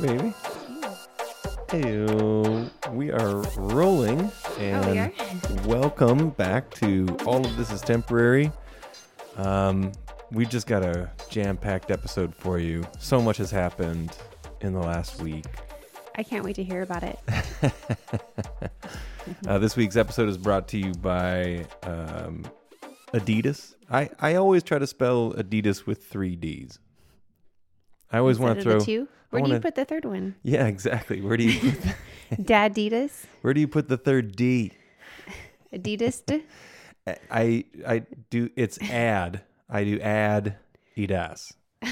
baby. Hey, we are rolling, and we are? welcome back to All of This Is Temporary. We just got a jam-packed episode for you. So much has happened in the last week. I can't wait to hear about it. This week's episode is brought to you by Adidas. I always try to spell Adidas with 3 Ds. I always want to throw... The two? Where do you put the third one? Yeah, exactly. Where do you put Dadidas? Where do you put the third D? Adidas? I do, it's ad. I do ad Adidas.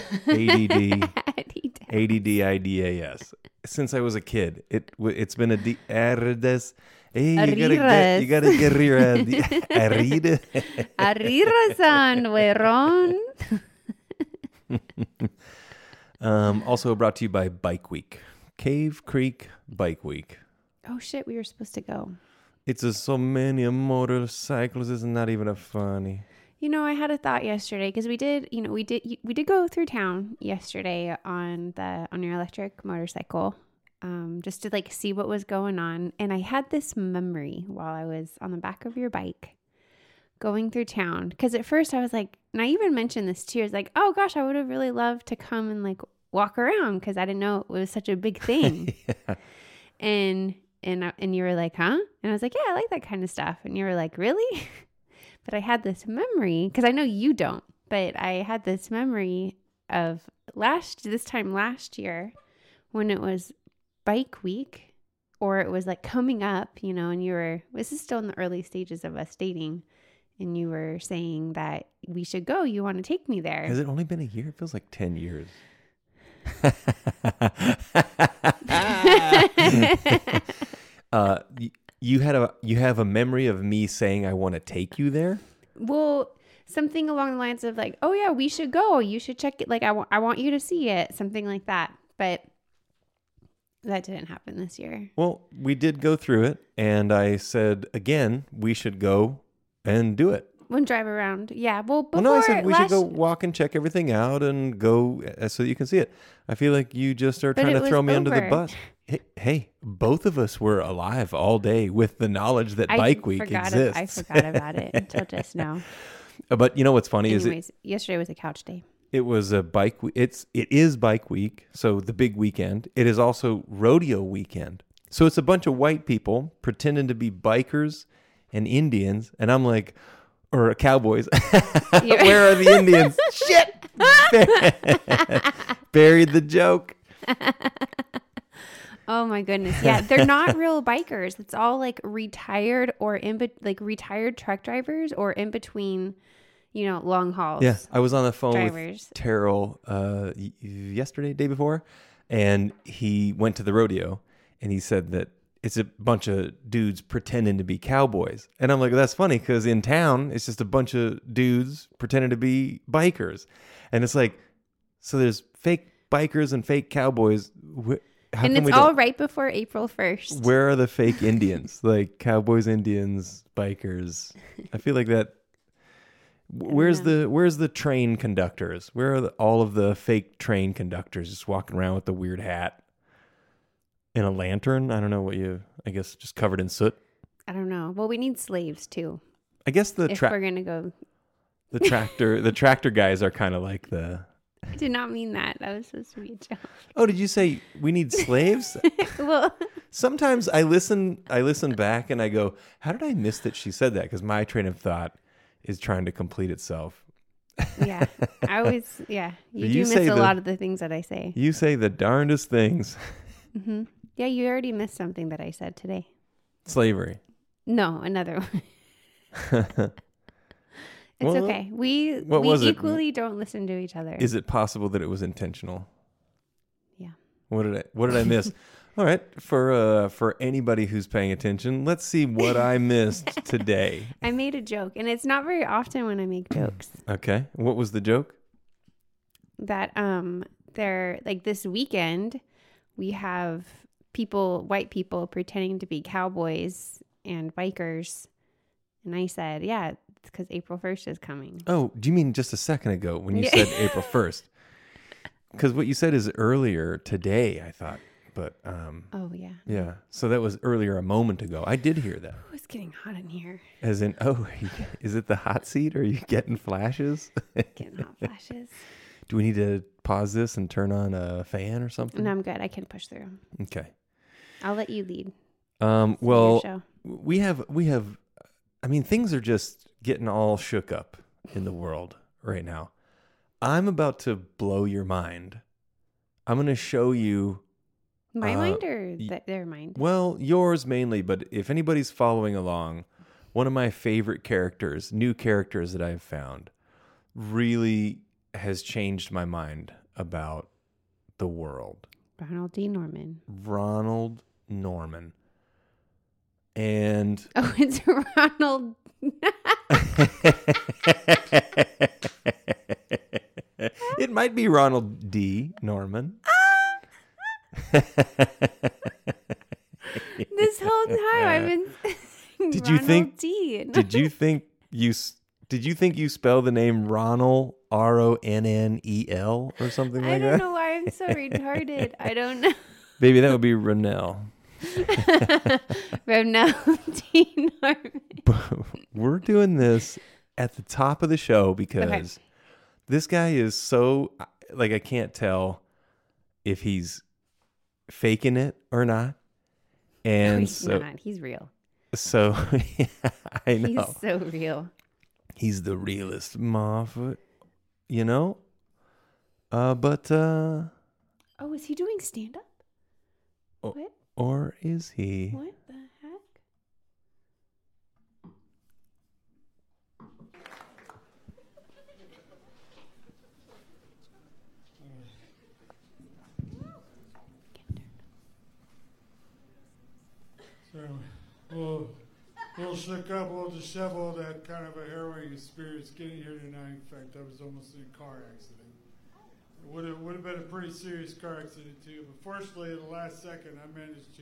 ADDIDAS. Since I was a kid, it's been Adidas. Hey, you gotta get rid of the Arida. Arira-san, weron. Also brought to you by Bike Week. Cave Creek Bike Week. Oh shit, we were supposed to go. It's so many motorcycles. It's not even a funny. You know, I had a thought yesterday because we did go through town yesterday on your electric motorcycle, just to like see what was going on. And I had this memory while I was on the back of your bike going through town. Because at first I was like, and I even mentioned this too, I was like, oh gosh, I would have really loved to come and like walk around because I didn't know it was such a big thing. Yeah. And you were like, huh? And I was like, yeah, I like that kind of stuff. And you were like, really? But I had this memory, because I know you don't, but I had this memory of this time last year when it was Bike Week, or it was like coming up, you know, and this is still in the early stages of us dating, and you were saying that we should go. You want to take me there. Has it only been a year? It feels like 10 years. You have a memory of me saying I want to take you there? Well, something along the lines of like, oh yeah, we should go. You should check it. Like I want you to see it. Something like that. But that didn't happen this year. Well, we did go through it, and I said again we should go and do it. When drive around, yeah. Well, no, I said we should go walk and check everything out and go so that you can see it. I feel like you just are trying to throw me under the bus. Hey, both of us were alive all day with the knowledge that Bike Week exists. I forgot about it until just now. But you know what's funny is yesterday was a couch day. It was a bike. It is Bike Week, so the big weekend. It is also rodeo weekend. So it's a bunch of white people pretending to be bikers and Indians, and I'm like, or cowboys. Where are the Indians? Shit! Buried the joke. Oh my goodness. Yeah, they're not real bikers. It's all like retired or retired truck drivers or in between, you know, long hauls. Yeah, I was on the phone drivers. With Terrell yesterday, day before, and he went to the rodeo, and he said that it's a bunch of dudes pretending to be cowboys. And I'm like, that's funny because in town, it's just a bunch of dudes pretending to be bikers. And it's like, so there's fake bikers and fake cowboys. And it's all right before April 1st. Where are the fake Indians? Like cowboys, Indians, bikers. I feel like that. Where's the train conductors? Where are all of the fake train conductors just walking around with the weird hat? In a lantern? I don't know I guess just covered in soot. I don't know. Well, we need slaves too. I guess if we're going to go. The tractor guys are kind of like the. I did not mean that. That was supposed to be a joke. Oh, did you say we need slaves? Well, sometimes I listen back and I go, how did I miss that she said that? Because my train of thought is trying to complete itself. Yeah, I always, yeah. You do miss a lot of the things that I say. You say the darndest things. Mm-hmm. Yeah, you already missed something that I said today. Slavery. No, another one. It's okay. We equally don't listen to each other. Is it possible that it was intentional? Yeah. What did I miss? All right, for anybody who's paying attention, let's see what I missed today. I made a joke, and it's not very often when I make jokes. Okay. What was the joke? That they're like this weekend we have white people pretending to be cowboys and bikers. And I said, yeah, it's because April 1st is coming. Oh, do you mean just a second ago when you said April 1st? because what you said is earlier today, I thought. But Oh, yeah. yeah, so that was earlier a moment ago. I did hear that. Oh, it's getting hot in here. As in, is it the hot seat? Or are you getting flashes? Getting hot flashes. Do we need to pause this and turn on a fan or something? No, I'm good. I can push through. Okay. I'll let you lead. Well, Your show. we have. I mean, things are just getting all shook up in the world right now. I'm about to blow your mind. I'm going to show you. My mind or their mind? Well, yours mainly, but if anybody's following along, one of my favorite characters, new characters that I've found, really has changed my mind about the world. Ronald D. Norman. Ronald Norman. And Oh, it's Ronald. It might be Ronald D. Norman. This whole time I've been Did Ronald you think? D. Did you think you spell the name Ronald Ronnel or something like I that? don't know why I'm so retarded. I don't know. Baby, that would be Ronell. Ronald D. Norman. We're doing this at the top of the show because this guy is so like I can't tell if he's faking it or not. And He's not. He's real. So I know. He's so real. He's the realest Moffat, you know? But Oh, is he doing stand up? Oh. What? Or is he? What the heck? So, a little shook up, a little disheveled, had kind of a harrowing experience getting here tonight. In fact, I was almost in a car accident. It would have been a pretty serious car accident too, but fortunately, at the last second, I managed to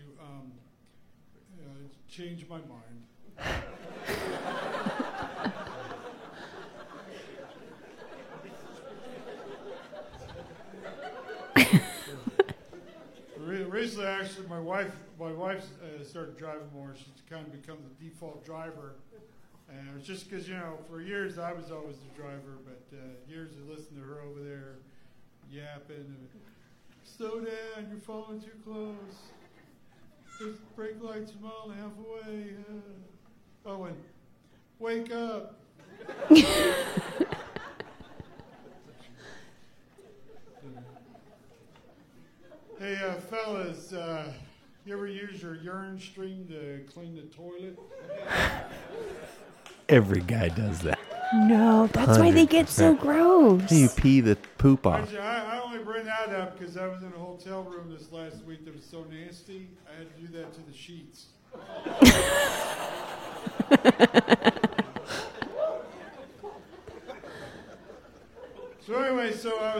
change my mind. Recently, actually, my wife started driving more. She's kind of become the default driver, and it was just because for years I was always the driver, but years of listening to her over there yapping, slow down, you're following too close. There's brake lights a mile and a half away. Oh, and wake up. Hey, fellas, you ever use your urine stream to clean the toilet? Every guy does that. No, that's why they get so gross. You pee the poop off. Actually, I only bring that up because I was in a hotel room this last week that was so nasty, I had to do that to the sheets. So anyway,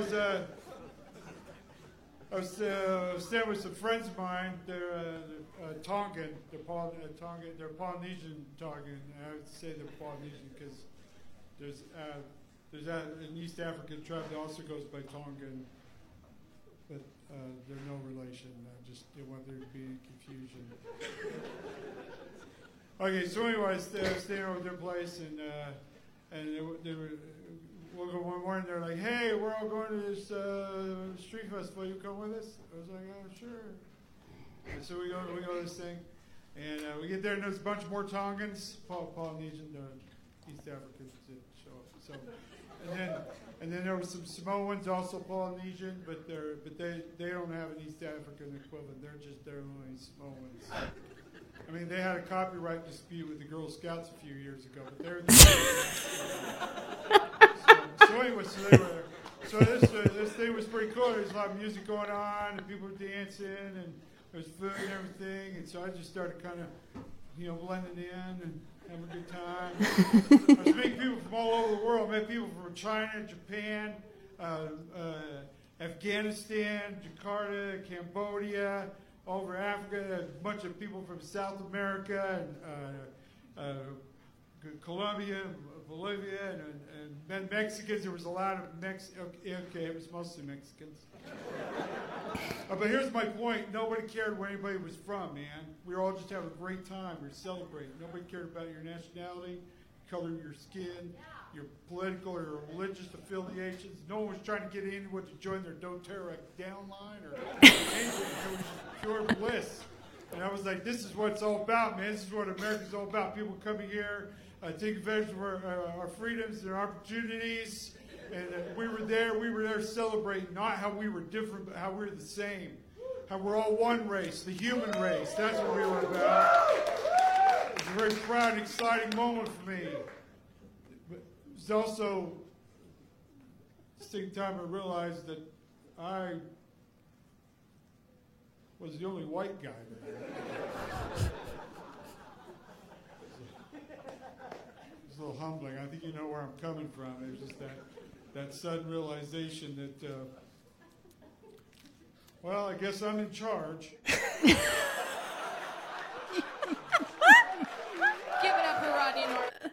I was staying with some friends of mine. They're Tongan. They're Polynesian Tongan. I would say they're Polynesian because there's an East African tribe that also goes by Tongan, but they're no relation. I just didn't want there to be any confusion. Okay, so anyway, I was staying over at their place, and they were. One morning they're like, "Hey, we're all going to this street festival. You come with us?" I was like, "Oh, sure." And so we go to this thing, and we get there, and there's a bunch more Tongans, Polynesian, East Africans that show up. So, and then there were some Samoans, also Polynesian, but they don't have an East African equivalent. They're only Samoans. I mean, they had a copyright dispute with the Girl Scouts a few years ago, but they're So anyway, so this thing was pretty cool. There's a lot of music going on, and people were dancing, and there's food and everything. And so I just started kind of, blending in and having a good time. I was meeting people from all over the world. I met people from China, Japan, Afghanistan, Jakarta, Cambodia, all over Africa. A bunch of people from South America and Colombia, Bolivia and then Mexicans. There was a lot of okay, it was mostly Mexicans. But here's my point. Nobody cared where anybody was from, man. We were all just having a great time. We were celebrating. Nobody cared about your nationality, color of your skin, your political or religious affiliations. No one was trying to get anyone to join their doTERRA downline or anything. It was just pure bliss. And I was like, this is what it's all about, man. This is what America's all about. People coming here, taking advantage of our freedoms and our opportunities. And we were there celebrating, not how we were different, but how we were the same. How we're all one race, the human race. That's what we were about. It was a very proud and exciting moment for me. But it was also the same time I realized that I was the only white guy there. It's a little humbling. I think you know where I'm coming from. It was just that sudden realization that, well, I guess I'm in charge. Give it up for Rodney Norman.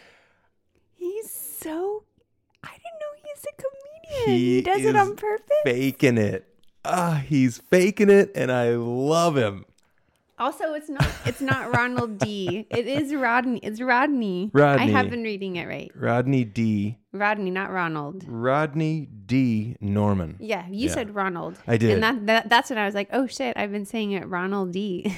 He's so... I didn't know he's a comedian. He does it is on purpose. Faking it. He's faking it, and I love him. Also, it's not Ronald D. It is Rodney. It's Rodney. Rodney. I have been reading it right. Rodney D. Rodney, not Ronald. Rodney D. Norman. Yeah, you said Ronald. I did. And that's when I was like, oh shit, I've been saying it Ronald D.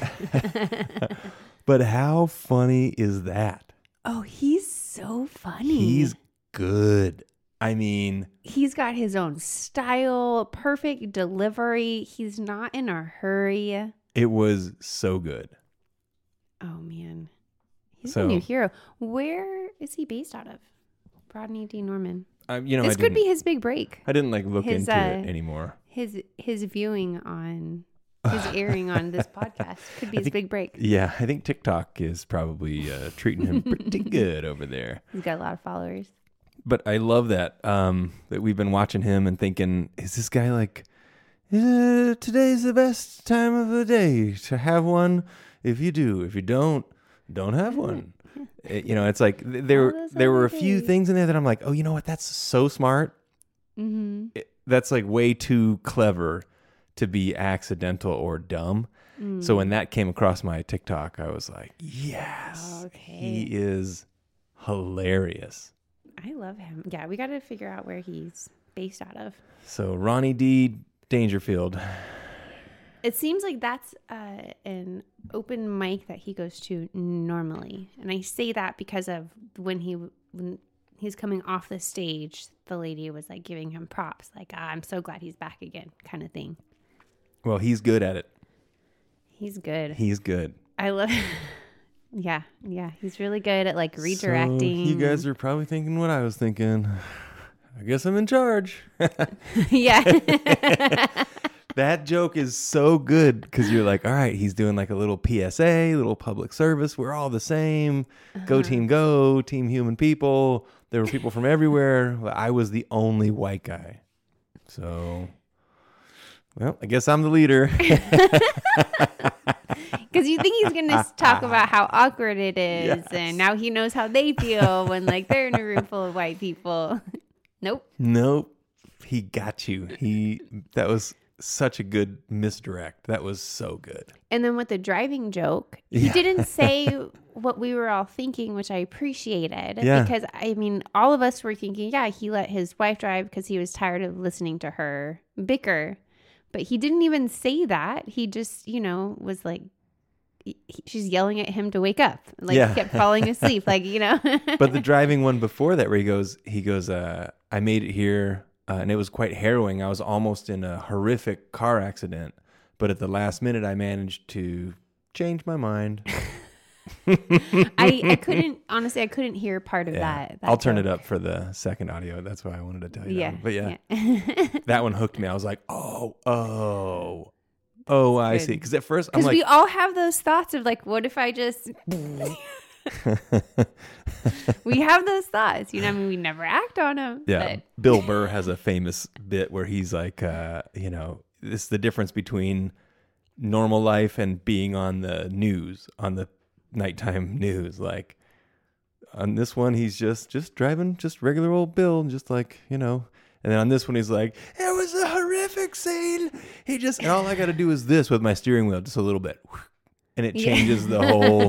But how funny is that? Oh, he's so funny. He's good. I mean, he's got his own style, perfect delivery. He's not in a hurry. it was so good. Oh man, he's So- a new hero. Where is he based out of? Rodney D. Norman. You know, This could be his big break. I didn't like look his, into it anymore. His viewing on his airing on this podcast could be his big break. Yeah, I think TikTok is probably treating him pretty good over there. He's got a lot of followers. But I love that that we've been watching him and thinking, is this guy like, today's the best time of the day to have one? If you do, if you don't have one. It's like there were a few things in there that I'm like, oh, you know what? That's so smart. Mm-hmm. That's like way too clever to be accidental or dumb. So when that came across my TikTok, I was like, yes, Okay. he is hilarious. I love him. Yeah, we got to figure out where he's based out of. So Ronnie D. Dangerfield. It seems like that's an open mic that he goes to normally. And I say that because of when he's coming off the stage, the lady was like giving him props. Like, I'm so glad he's back again kind of thing. Well, he's good at it. He's good. He's good. I love Yeah. He's really good at like redirecting. So you guys are probably thinking what I was thinking. I guess I'm in charge. Yeah. That joke is so good because you're like, all right, he's doing like a little PSA, little public service. We're all the same. Go team, go team, human people. There were people from everywhere. I was the only white guy. So, well, I guess I'm the leader. Because you think he's going to talk about how awkward it is. Yes. And now he knows how they feel when like they're in a room full of white people. Nope. He got you. That was such a good misdirect. That was so good. And then with the driving joke, he didn't say what we were all thinking, which I appreciated. Yeah. Because, I mean, all of us were thinking, yeah, he let his wife drive because he was tired of listening to her bicker. But he didn't even say that. He just, was like, she's yelling at him to wake up. Like, he kept falling asleep. Like, But the driving one before that where he goes, I made it here. And it was quite harrowing. I was almost in a horrific car accident, but at the last minute, I managed to change my mind. I couldn't hear part of that. I'll turn it up for the second audio. That's why I wanted to tell you that. But that one hooked me. I was like, oh, I see. Because at first, I'm because like, we all have those thoughts of like, what if I just... We have those thoughts, we never act on them. yeah. But... Bill Burr has a famous bit where he's like, this is the difference between normal life and being on the news, on the nighttime news. Like, on this one, he's just driving just regular old Bill, just like, you know. And then on this one, he's like, it was a horrific scene. And all I got to do is this with my steering wheel, just a little bit. And it changes the whole.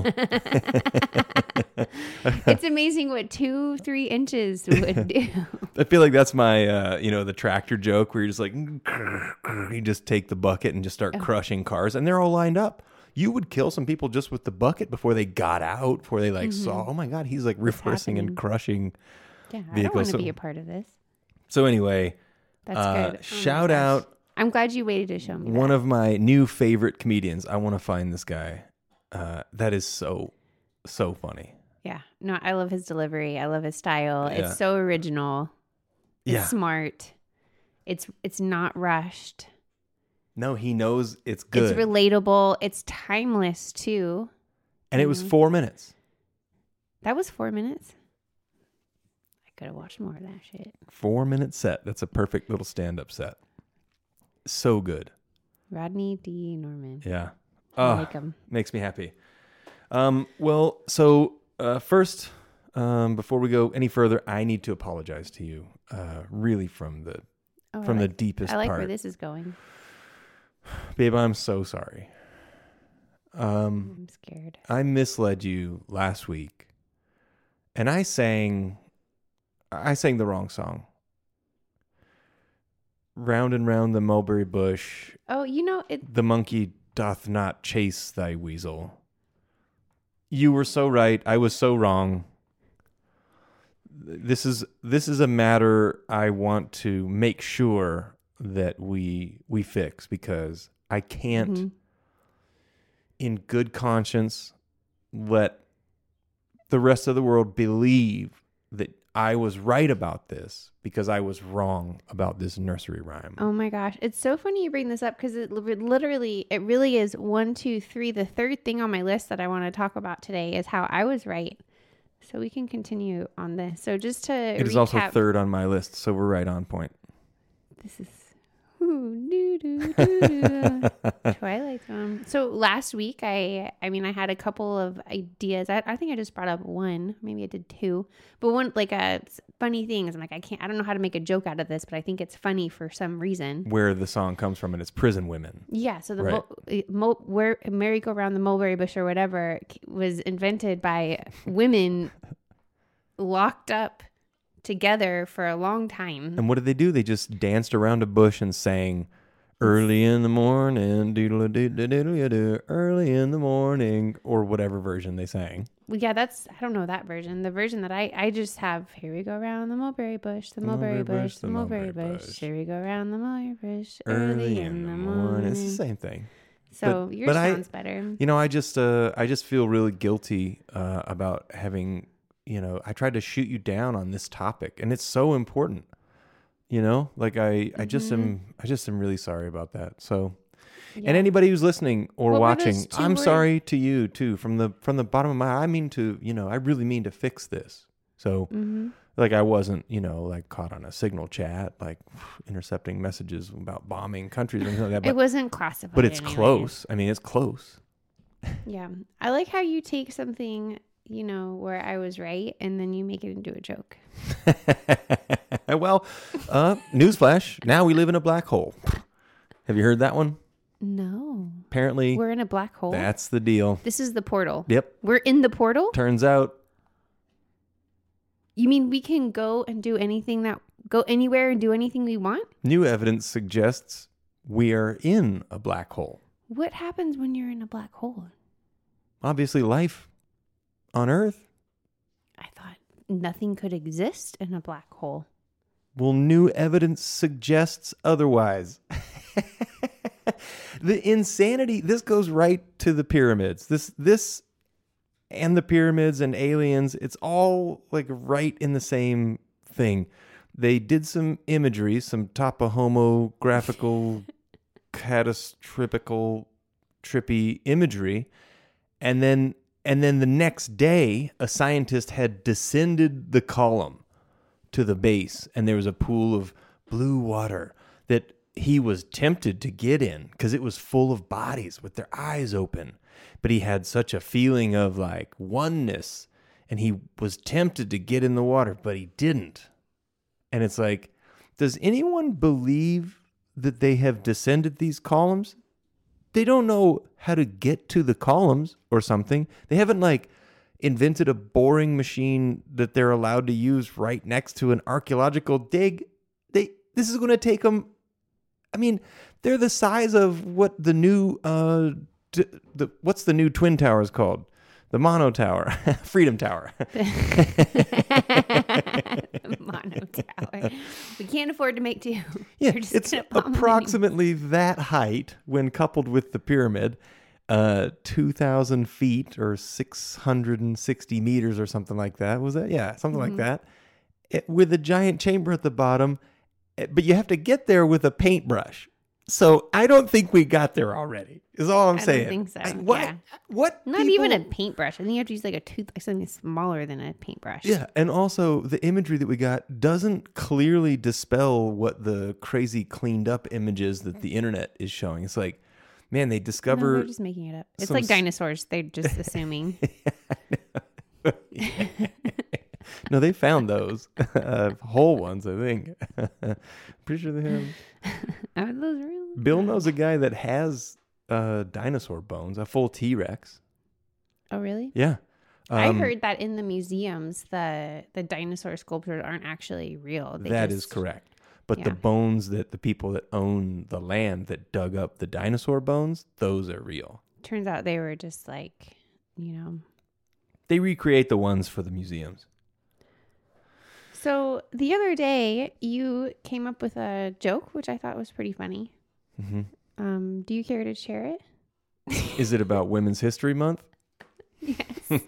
It's amazing what 2-3 inches would do. I feel like that's my, the tractor joke where you're just like, you just take the bucket and just start crushing cars, and they're all lined up. You would kill some people just with the bucket before they got out, before they saw, oh my God, he's like reversing and crushing vehicles. I don't want to be a part of this. So anyway, that's good. Shout out. I'm glad you waited to show me one of my new favorite comedians. I want to find this guy. That is so funny. Yeah. No, I love his delivery. I love his style. Yeah. It's so original. It's smart. It's not rushed. No, he knows it's good. It's relatable. It's timeless too. And it was 4 minutes. That was 4 minutes. I could have watched more of that shit. 4-minute set. That's a perfect little stand-up set. So good. Rodney D. Norman. Yeah. I like him. Makes me happy. First, before we go any further, I need to apologize to you, really from the deepest part. I like where this is going. Babe, I'm so sorry. I'm scared. I misled you last week, and I sang the wrong song. Round and round the mulberry bush. Oh, the monkey doth not chase thy weasel. You were so right. I was so wrong. This is a matter I want to make sure that we fix, because I can't, in good conscience, let the rest of the world believe that I was right about this because I was wrong about this nursery rhyme. Oh my gosh. It's so funny you bring this up, because it really is 1, 2, 3. The third thing on my list that I want to talk about today is how I was right. So we can continue on this. So just to It is recap, also third on my list, so we're right on point. This is Twilight Zone. So last week, I had a couple of ideas. I think I just brought up one. Maybe I did two. But one, funny things. I'm like, I don't know how to make a joke out of this, but I think it's funny for some reason. Where the song comes from, and it's Prison Women. Yeah. So where merry-go-round the mulberry bush or whatever was invented by women locked up together for a long time. And what did they do? They just danced around a bush and sang early in the morning, doodle-a-doo-doodle-a-doo, early in the morning, or whatever version they sang. Well, yeah, I don't know that version. The version that I just have, here we go around the mulberry bush, the mulberry bush, the mulberry bush, here we go around the mulberry bush, early in the morning. It's the same thing. So yours sounds better. I just feel really guilty about having, I tried to shoot you down on this topic, and it's so important. I just am really sorry about that. So, yeah. And anybody who's listening or watching, I'm sorry to you too, from the bottom of my heart. I mean to, I really mean to fix this. So, I wasn't, caught on a signal chat, intercepting messages about bombing countries or anything like that. But it wasn't classified. But it's close. I mean, it's close. Yeah. I like how you take something, where I was right, and then you make it into a joke. Well, newsflash. Now we live in a black hole. Have you heard that one? No. Apparently. We're in a black hole? That's the deal. This is the portal. Yep. We're in the portal? Turns out. You mean we can go anywhere and do anything we want? New evidence suggests we are in a black hole. What happens when you're in a black hole? Obviously, life on Earth. I thought nothing could exist in a black hole. Well, new evidence suggests otherwise. The insanity, this goes right to the pyramids. This and the pyramids and aliens, it's all right in the same thing. They did some imagery, some topahomographical, catastrophical, trippy imagery, and then the next day, a scientist had descended the column to the base, and there was a pool of blue water that he was tempted to get in because it was full of bodies with their eyes open. But he had such a feeling of oneness and he was tempted to get in the water, but he didn't. And it's like, does anyone believe that they have descended these columns? They don't know how to get to the columns or something. They haven't like invented a boring machine that they're allowed to use right next to an archaeological dig. This is going to take them. I mean, they're the size of what the new what's the new twin towers called? The Mono Tower, Freedom Tower. The Mono Tower. We can't afford to make two. Yeah, We're just it's gonna palm them. approximately that height when coupled with the pyramid, 2,000 feet or 660 meters or something like that. Was that? Yeah, something like that. With a giant chamber at the bottom, but you have to get there with a paintbrush. So I don't think we got there already. Is all I'm saying. I don't think so. What? Yeah. What? Not even a paintbrush. I think you have to use like something smaller than a paintbrush. Yeah, and also the imagery that we got doesn't clearly dispel what the crazy cleaned up images that the internet is showing. It's like, man, they No, discover. they're just making it up. It's some like s- dinosaurs. They're just assuming. No, they found those whole ones. I think. Pretty sure they have. Are those real? Bill knows a guy that has dinosaur bones, a full T-Rex. Oh, really? Yeah. I heard that in the museums, the dinosaur sculptures aren't actually real. That is correct. But the Yeah. bones that the people that own the land that dug up the dinosaur bones, those are real. Turns out they were just like, They recreate the ones for the museums. So the other day, you came up with a joke, which I thought was pretty funny. Hmm. Do you care to share it? Is it about Women's History Month? Yes.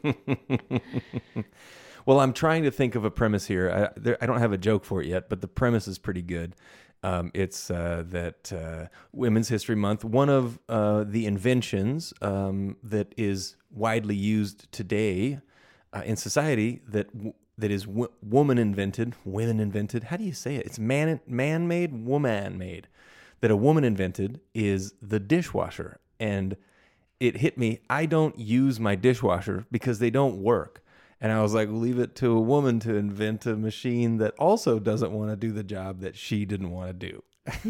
Well, I'm trying to think of a premise here. I don't have a joke for it yet, but the premise is pretty good. It's that Women's History Month, one of the inventions that is widely used today in society that is women invented. How do you say it? It's man-made, woman-made. That a woman invented is the dishwasher. And it hit me. I don't use my dishwasher because they don't work. And I was like, leave it to a woman to invent a machine that also doesn't want to do the job that she didn't want to do.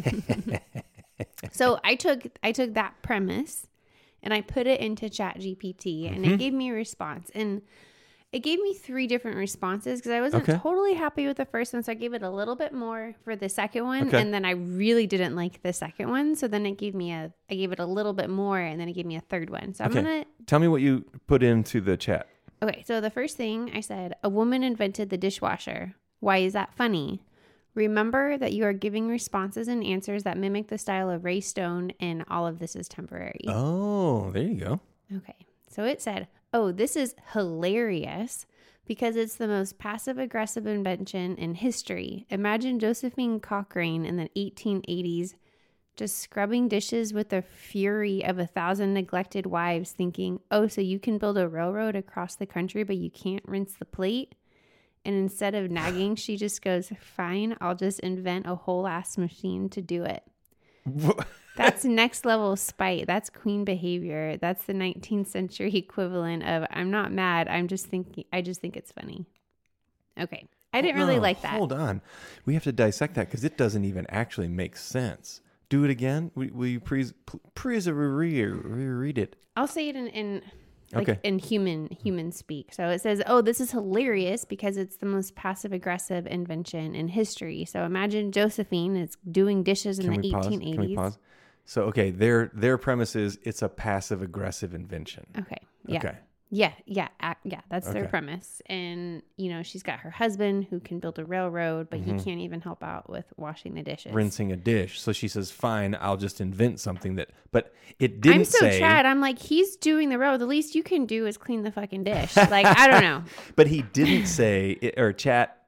So I took that premise and I put it into ChatGPT and it gave me a response. And it gave me 3 different responses because I wasn't totally happy with the first one. So I gave it a little bit more for the second one. Okay. And then I really didn't like the second one. So then I gave it a little bit more and then it gave me a third one. So I'm going to Tell me what you put into the chat. Okay, so the first thing I said, a woman invented the dishwasher. Why is that funny? Remember that you are giving responses and answers that mimic the style of Ray Stone, and all of this is temporary. Oh, there you go. Okay, so it said, oh, this is hilarious because it's the most passive-aggressive invention in history. Imagine Josephine Cochrane in the 1880s just scrubbing dishes with the fury of 1,000 neglected wives thinking, oh, so you can build a railroad across the country, but you can't rinse the plate? And instead of nagging, she just goes, fine, I'll just invent a whole ass machine to do it. That's next level spite. That's queen behavior. That's the 19th century equivalent of I'm not mad. I just think it's funny. Okay. I didn't really like that. Hold on. We have to dissect that because it doesn't even actually make sense. Do it again. Will you please reread it? I'll say it in Okay. in human speak. So it says, oh, this is hilarious because it's the most passive aggressive invention in history. So imagine Josephine is doing dishes in the 1880s. Can we pause? So, okay, their premise is it's a passive aggressive invention. Okay. Yeah. Okay. Yeah. That's their Okay. premise. And, she's got her husband who can build a railroad, but he can't even help out with washing the dishes. Rinsing a dish. So she says, fine, I'll just invent something that, but it didn't I'm so say. Chad. I'm like, he's doing the railroad. The least you can do is clean the fucking dish. Like, I don't know. But he didn't say, or chat,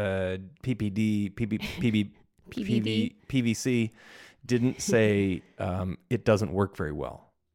PPD, PVC didn't say it doesn't work very well.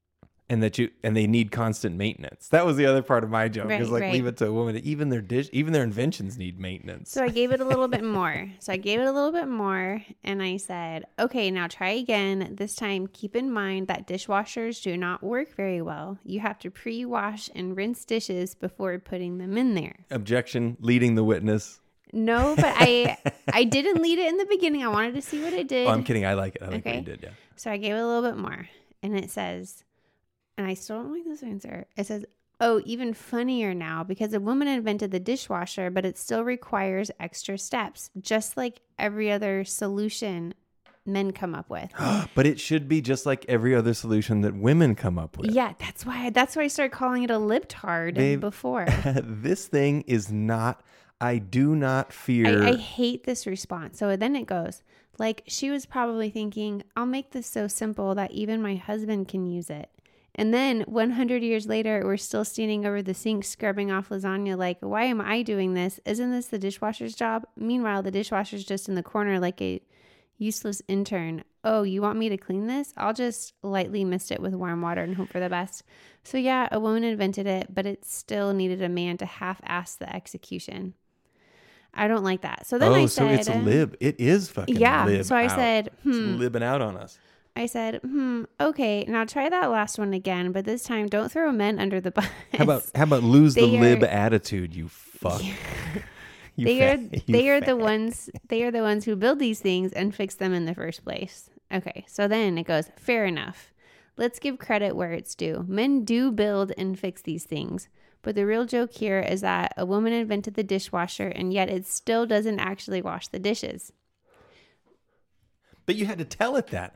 and they need constant maintenance. That was the other part of my joke. Right, Is like right. leave it to a woman. Even their inventions need maintenance. So I gave it a little bit more. And I said, okay, now try again. This time, keep in mind that dishwashers do not work very well. You have to pre-wash and rinse dishes before putting them in there. Objection, leading the witness. No, but I didn't lead it in the beginning. I wanted to see what it did. Oh, I'm kidding. I like it. I like what Okay. you did, yeah. So I gave it a little bit more. And it says, and I still don't like this answer. It says, oh, even funnier now because a woman invented the dishwasher, but it still requires extra steps, just like every other solution men come up with. But it should be just like every other solution that women come up with. Yeah, that's why I started calling it a libtard Babe. before. This thing is not, I do not fear. I hate this response. So then it goes, like, she was probably thinking, I'll make this so simple that even my husband can use it. And then 100 years later, we're still standing over the sink scrubbing off lasagna like, why am I doing this? Isn't this the dishwasher's job? Meanwhile, the dishwasher's just in the corner like a useless intern. Oh, you want me to clean this? I'll just lightly mist it with warm water and hope for the best. So yeah, a woman invented it, but it still needed a man to half-ass the execution. I don't like that. So then I said... so it's lib. It is fucking yeah, lib so I out. said, It's libbing out on us. I said, okay, now try that last one again, but this time don't throw men under the bus. How about lose the They are- lib attitude, you fuck. They are the ones who build these things and fix them in the first place. Okay, so then it goes, fair enough. Let's give credit where it's due. Men do build and fix these things. But the real joke here is that a woman invented the dishwasher and yet it still doesn't actually wash the dishes. But you had to tell it that.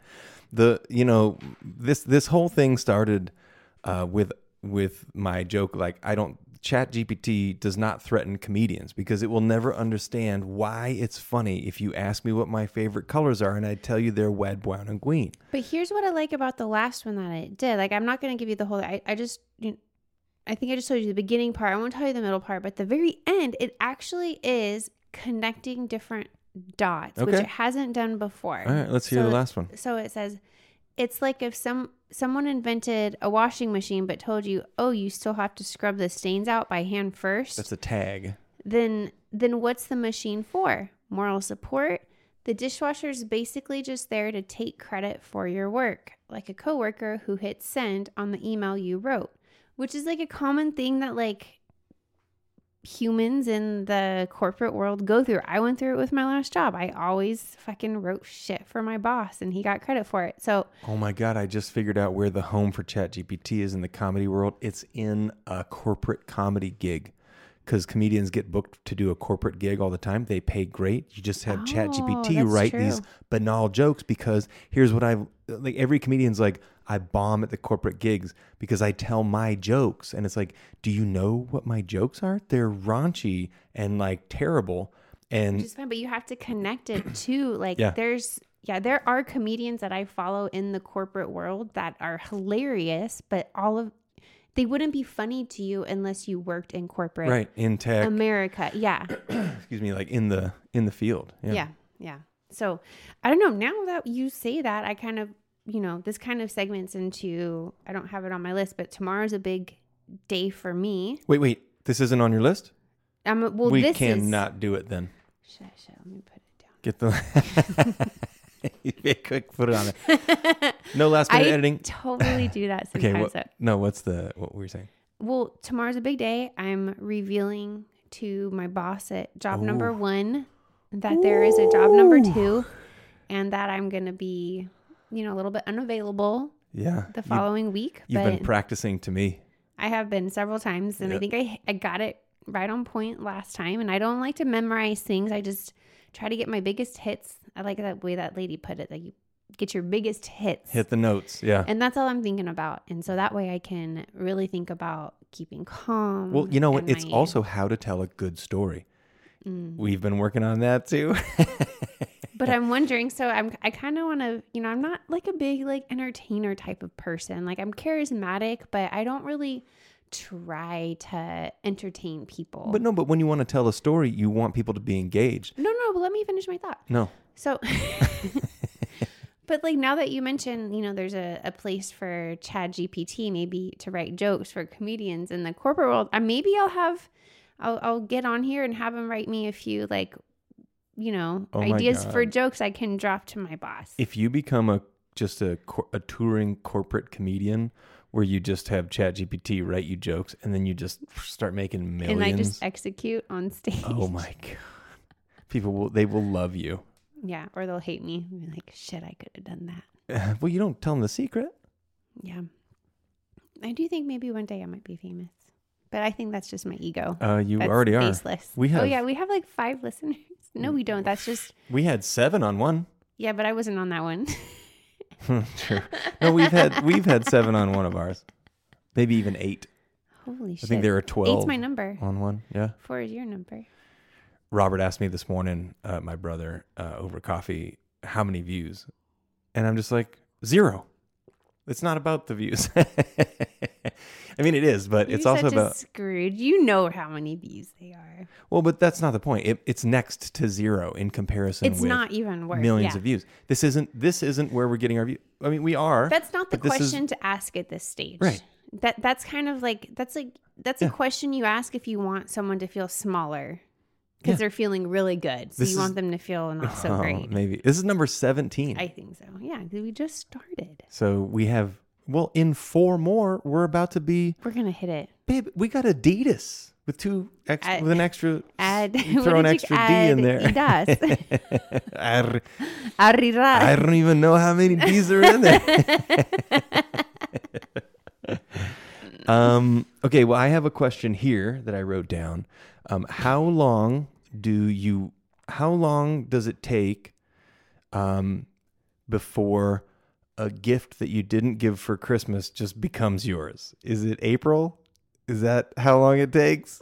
This whole thing started with my joke, like, ChatGPT does not threaten comedians because it will never understand why it's funny if you ask me what my favorite colors are and I tell you they're red, brown, and green. But here's what I like about the last one that it did. Like, I'm not going to give you the whole, I think I just told you the beginning part. I won't tell you the middle part, but the very end, it actually is connecting different dots, which Okay. it hasn't done before. All right, let's hear the last one. So it says, it's like if someone invented a washing machine but told you, oh, you still have to scrub the stains out by hand first. That's a tag. Then what's the machine for? Moral support? The dishwasher is basically just there to take credit for your work, like a coworker who hits send on the email you wrote, which is like a common thing that like humans in the corporate world go through. I went through it with my last job. I always fucking wrote shit for my boss and he got credit for it. So, Oh my God, I just figured out where the home for ChatGPT is in the comedy world. It's in a corporate comedy gig. Because comedians get booked to do a corporate gig all the time. They pay great. You just have ChatGPT that's write true. these banal jokes because here's what like every comedian's like, I bomb at the corporate gigs because I tell my jokes. And it's like, do you know what my jokes are? They're raunchy and like terrible. And which is fine, but you have to connect it to like Yeah. there are comedians that I follow in the corporate world that are hilarious, but they wouldn't be funny to you unless you worked in corporate right in tech, America. Yeah. excuse me, like in the field. Yeah. So I don't know. Now that you say that, I kind of, this kind of segments into, I don't have it on my list, but tomorrow's a big day for me. Wait, this isn't on your list? Well, We this cannot do it then. Shit, let me put it down. Get the quick, put it on there. No last minute editing. Totally do that Okay, sometimes. what were you saying? Well, tomorrow's a big day. I'm revealing to my boss at job number 1 that there is a job number 2 and that I'm going to be, a little bit unavailable Yeah. the following week. You've But been practicing to me. I have been several times, and I Yep. think I got it right on point last time. And I don't like to memorize things. I just try to get my biggest hits. I like that way that lady put it, that you get your biggest hits. Hit the notes. Yeah. And that's all I'm thinking about. And so that way I can really think about keeping calm. Well, you know what? and It's my- also how to tell a good story. We've been working on that too. But I'm wondering, so I kind of want to, I'm not like a big like entertainer type of person. Like I'm charismatic, but I don't really try to entertain people. But when you want to tell a story, you want people to be engaged. No, but let me finish my thought. No. So, But like now that you mention, there's a place for Chat GPT maybe to write jokes for comedians in the corporate world. Maybe I'll get on here and have him write me a few ideas for jokes I can drop to my boss. If you become a touring corporate comedian where you just have ChatGPT write you jokes and then you just start making millions. And I just execute on stage. Oh my God. People will love you. Yeah, or they'll hate me. Be like, shit, I could have done that. Well, you don't tell them the secret. Yeah. I do think maybe one day I might be famous. But I think that's just my ego. You that's already baseless. are. Oh, yeah, we have like 5 listeners. No, we don't. That's just... We had 7 on one. Yeah, but I wasn't on that one. True. No, we've had 7 on one of ours. Maybe even 8. Holy shit. I think there are 12. 8's my number. On one, yeah. 4 is your number. Robert asked me this morning, my brother, over coffee, how many views? And I'm just like, 0. It's not about the views. I mean, it is, but You're it's also such a about... Scrooge. You know how many views they are. Well, but that's not the point. It's next to 0 in comparison It's with not even worth millions of views. This isn't where we're getting our views. I mean, we are. That's not the question to ask at this stage. Right. That's kind of like, that's a question you ask if you want someone to feel smaller. Because they're feeling really good. So you want them to feel not so great. Maybe. This is number 17. I think so. Yeah, we just started. So we have, in 4 more, we're about to be... We're going to hit it. Babe, we got Adidas with with an extra... Throw an extra D in there. Arrira. I don't even know how many D's are in there. Okay, well, I have a question here that I wrote down. How long does it take before a gift that you didn't give for Christmas just becomes yours? Is it April? Is that how long it takes?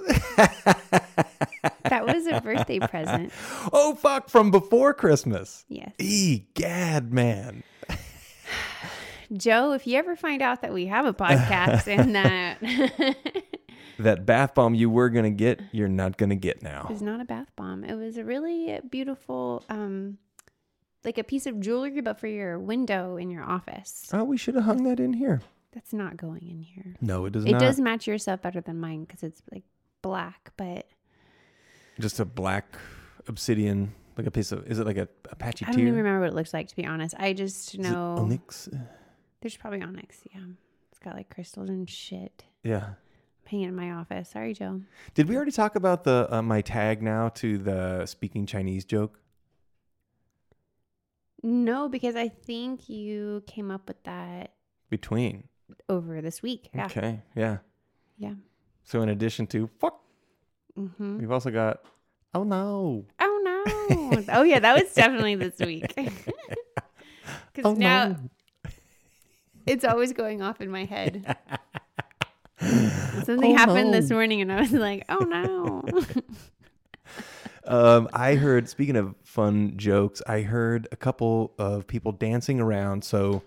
That was a birthday present. Oh, fuck, from before Christmas. Yes. Egad, man. Joe, if you ever find out that we have a podcast and that... That bath bomb you were going to get, you're not going to get now. It was not a bath bomb. It was a really beautiful, like a piece of jewelry, but for your window in your office. Oh, we should have hung that in here. That's not going in here. No, it does not. It does match your stuff better than mine because it's like black, but... Just a black obsidian, like a piece of... Is it like a Apache I don't even remember what it looks like, to be honest. I just know... Onyx? There's probably onyx, yeah. It's got like crystals and shit. Yeah. Hanging in my office. Sorry, Joe. Did we already talk about the my tag now to the speaking Chinese joke? No, because I think you came up with that Between. over this week. Yeah. Okay, yeah. Yeah. So in addition to fuck, Mm-hmm. we've also got oh no. Oh no. Oh yeah, that was definitely this week. Because now no. it's always going off in my head. Something happened this morning and I was like, oh no. I heard, speaking of fun jokes, I heard a couple of people dancing around. So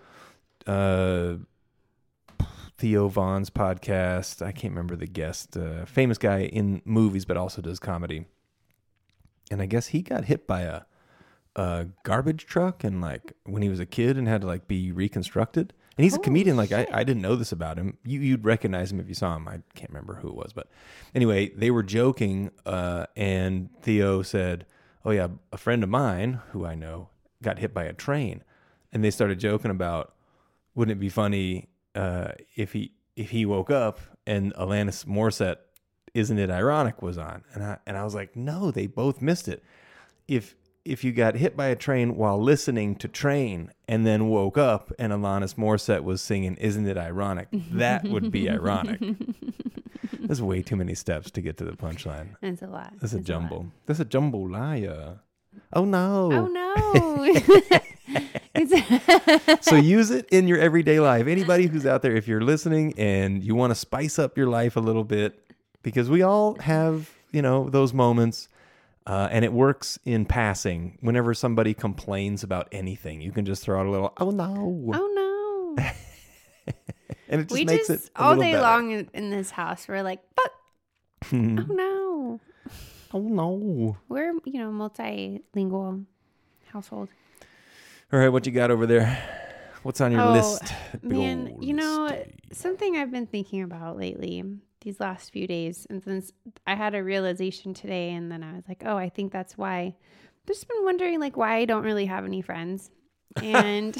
Theo Vaughn's podcast, I can't remember the guest, famous guy in movies, but also does comedy. And I guess he got hit by a garbage truck and like when he was a kid and had to like be reconstructed. And he's a comedian. Like I didn't know this about him. You'd recognize him if you saw him. I can't remember who it was, but anyway, they were joking. And Theo said, "Oh yeah, a friend of mine who I know got hit by a train." And they started joking about, wouldn't it be funny if he woke up and Alanis Morissette, "Isn't It Ironic" was on? And I was like, no, they both missed it. If you got hit by a train while listening to Train and then woke up and Alanis Morissette was singing "Isn't It Ironic," that would be ironic. There's way too many steps to get to the punchline. That's a lot. That's a jumble. That's a jambalaya. Oh no. Oh no. So use it in your everyday life. Anybody who's out there, if you're listening and you want to spice up your life a little bit, because we all have, those moments. And it works in passing. Whenever somebody complains about anything, you can just throw out a little, oh no. Oh no. And it just makes it a all little day better. long in this house, we're like, but oh no. Oh no. We're, multilingual household. All right, what you got over there? What's on your list? Big Man, old you know, listy. something I've been thinking about lately, these last few days, and since I had a realization today, and then I was like, oh, I think that's why. I've just been wondering, like, why I don't really have any friends. And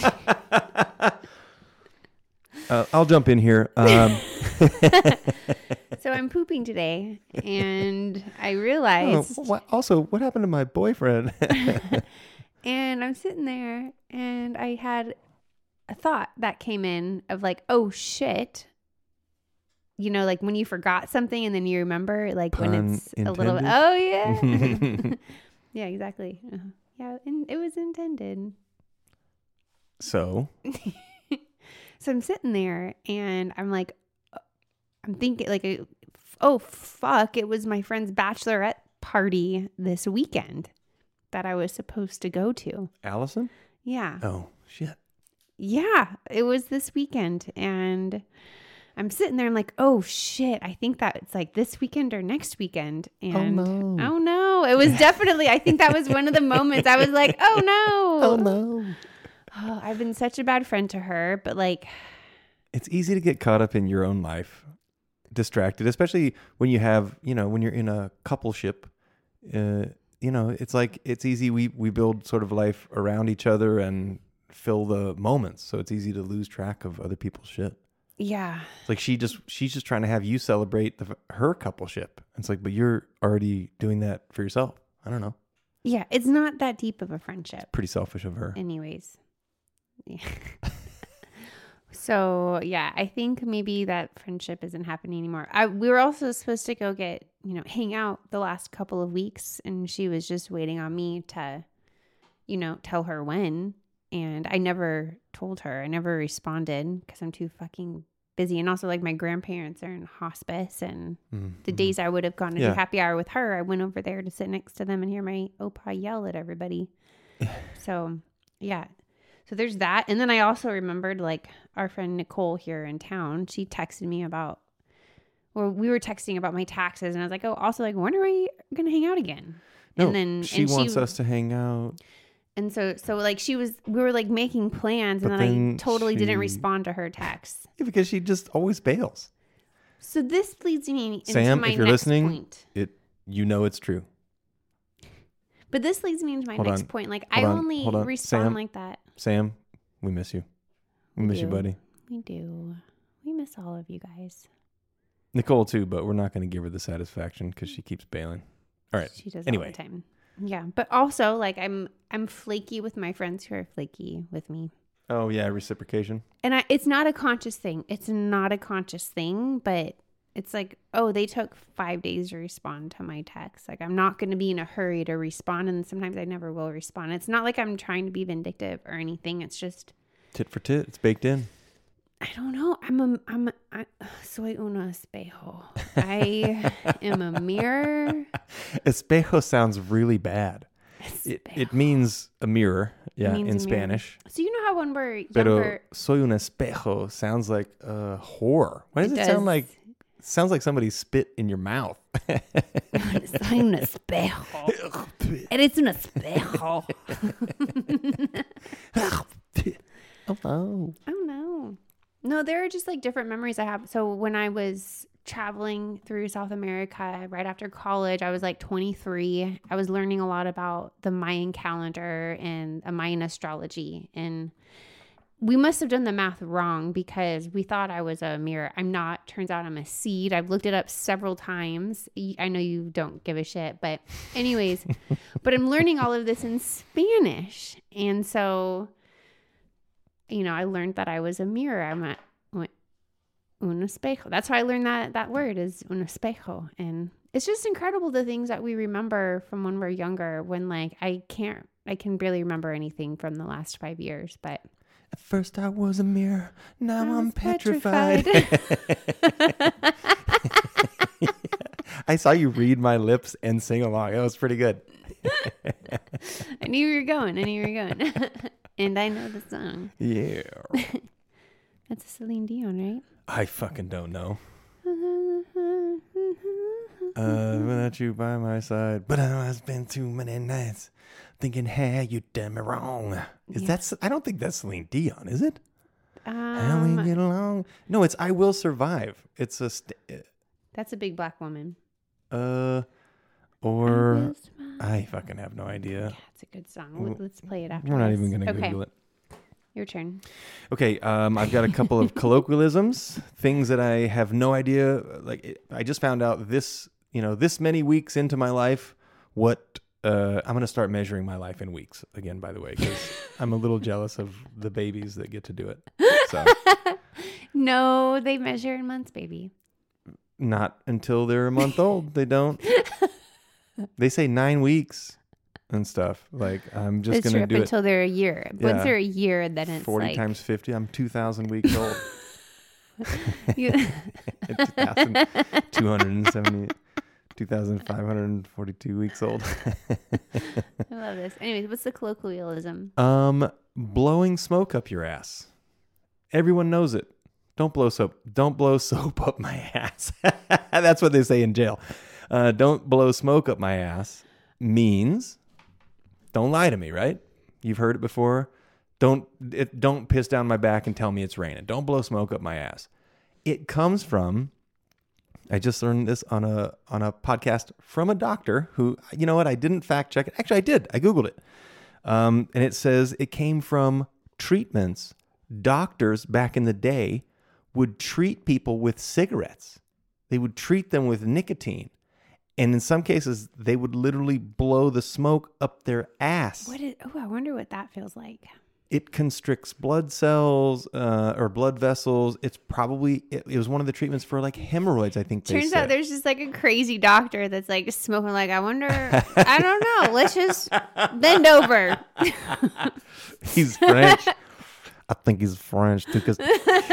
I'll jump in here. so I'm pooping today, and I realized, Also, what happened to my boyfriend? and I'm sitting there, and I had a thought that came in of like, oh shit. You know, like when you forgot something and then you remember, like when Pun it's a little, intended? oh yeah. Yeah, exactly. Yeah, and it was intended. So, So I'm sitting there and I'm like, I'm thinking like, oh fuck, it was my friend's bachelorette party this weekend that I was supposed to go to. Allison? Yeah. Oh, shit. Yeah, it was this weekend. And I'm sitting there, I'm like, oh shit, I think that it's like this weekend or next weekend. And oh no, it was definitely, I think that was one of the moments I was like, oh no. Oh, no. Oh, I've been such a bad friend to her, but like, It's easy to get caught up in your own life, distracted, especially when you have, when you're in a coupleship. It's like it's easy. We build sort of life around each other and fill the moments, so it's easy to lose track of other people's shit. yeah. It's like she's just trying to have you celebrate her coupleship. It's like, but you're already doing that for yourself. I don't know. Yeah, it's not that deep of a friendship. Pretty selfish of her. Anyways. Yeah. So, yeah, I think maybe that friendship isn't happening anymore. We were also supposed to go hang out the last couple of weeks, and she was just waiting on me to, tell her when. And I never told her. I never responded because I'm too fucking busy. And also, like, my grandparents are in hospice, and the days I would have gone to do happy hour with her, I went over there to sit next to them and hear my opa yell at everybody. So, yeah. So there's that. And then I also remembered, like, our friend Nicole here in town, she texted me we were texting about my taxes. And I was like, oh, also, like, when are we going to hang out again? No, and then she wants us to hang out. And so like we were like making plans, and But then I then totally didn't she- respond to her text. Yeah, because she just always bails. So this leads me into Sam, my if you're next listening, point. It's true. But this leads me into my Hold next on. point. Like, Hold I on. only Hold on. respond Sam? like that. Sam, we miss you. We miss you, do. buddy. We do. We miss all of you guys. Nicole too, but we're not going to give her the satisfaction because she keeps bailing. All right. She does Anyway. all the time. Yeah, but also like I'm flaky with my friends who are flaky with me. Oh yeah, reciprocation. And it's not a conscious thing. It's not a conscious thing, but it's like, oh, they took 5 days to respond to my text. Like, I'm not going to be in a hurry to respond, and sometimes I never will respond. It's not like I'm trying to be vindictive or anything. It's just Tit for tit. It's baked in. I don't know. Soy una espejo. I am a mirror. Espejo sounds really bad. It means a mirror. Yeah, Means in a mirror. Spanish. So you know how when we're Pero younger, soy un espejo sounds like a whore. Why does it does. sound like? Sounds like somebody spit in your mouth. Soy un espejo. Eres un espejo. Oh. Oh no. No, there are just like different memories I have. So when I was traveling through South America right after college, I was like 23. I was learning a lot about the Mayan calendar and Mayan astrology. And we must have done the math wrong because we thought I was a mirror. I'm not. Turns out I'm a seed. I've looked it up several times. I know you don't give a shit, but anyways, but I'm learning all of this in Spanish. And so, I learned that I was a mirror. I'm un espejo. That's how I learned that word is un espejo. And it's just incredible the things that we remember from when we're younger, when like I can barely remember anything from the last 5 years, but At first I was a mirror. Now I I'm was petrified. I saw you read my lips and sing along. That was pretty good. I knew you were going. And I know the song. Yeah. That's a Celine Dion, right? I fucking don't know. Without you by my side. But I know it's been too many nights. Thinking, hey, you done me wrong. I don't think that's Celine Dion, is it? How we get along? No, it's I Will Survive. It's a... That's a big black woman. Or... I fucking have no idea. Yeah, it's a good song. Let's play it after. We're not even going to Okay. Google it. Your turn. Okay, I've got a couple of colloquialisms, things that I have no idea. I just found out this many weeks into my life, what I'm going to start measuring my life in weeks again, by the way, because I'm a little jealous of the babies that get to do it. So No, they measure in months, baby. not until they're a month old. They don't. They say 9 weeks and stuff. Like, I'm just It's going true to do it until they're a year. Yeah. Once they're a year, then it's 40 like times 50. I'm 2,000 weeks old. you, 2,270, 2,542 weeks old. I love this. Anyways, what's the colloquialism? Blowing smoke up your ass. Everyone knows it. Don't blow soap up my ass. That's what they say in jail. Don't blow smoke up my ass means don't lie to me, right? You've heard it before. Don't piss down my back and tell me it's raining. Don't blow smoke up my ass. It comes from, I just learned this on a podcast from a doctor who, you know what, I didn't fact check it. Actually, I did. I Googled it. And it says it came from treatments. Doctors back in the day would treat people with cigarettes. They would treat them with nicotine. And in some cases, they would literally blow the smoke up their ass. I wonder what that feels like. It constricts blood cells or blood vessels. It's probably, it was one of the treatments for like hemorrhoids, I think they Turns said. out there's just like a crazy doctor that's like smoking like, I wonder, I don't know. Let's just bend over. He's French. I think he's French too, because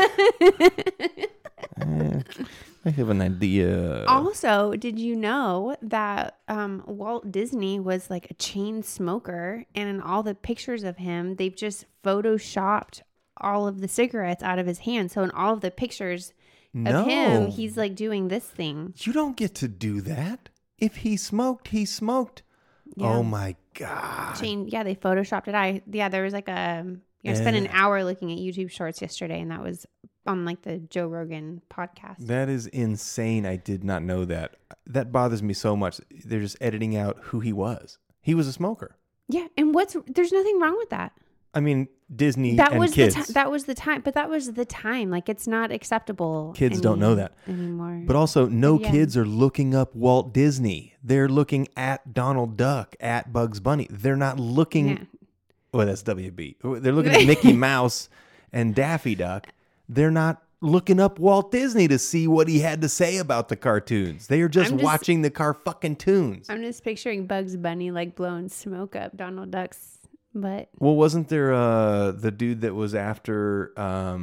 I have an idea. Also, did you know that Walt Disney was like a chain smoker, and in all the pictures of him, they've just photoshopped all of the cigarettes out of his hand. So in all of the pictures of him, he's like doing this thing. You don't get to do that. If he smoked, he smoked. Yeah. Oh my God. Yeah, they photoshopped it. There was like I spent an hour looking at YouTube shorts yesterday, and that was on like the Joe Rogan podcast. That is insane. I did not know that. That bothers me so much. They're just editing out who he was. He was a smoker. Yeah, and there's nothing wrong with that. I mean, Disney That and was kids. that was the time, but that was the time. Like, it's not acceptable. Kids don't know that anymore. But also, no Yeah. kids are looking up Walt Disney. They're looking at Donald Duck, at Bugs Bunny. They're not looking. Yeah. Well, that's WB. They're looking at Mickey Mouse and Daffy Duck. They're not looking up Walt Disney to see what he had to say about the cartoons. They are just watching the fucking tunes. I'm just picturing Bugs Bunny like blowing smoke up Donald Duck's butt. Well, wasn't there the dude that was after? I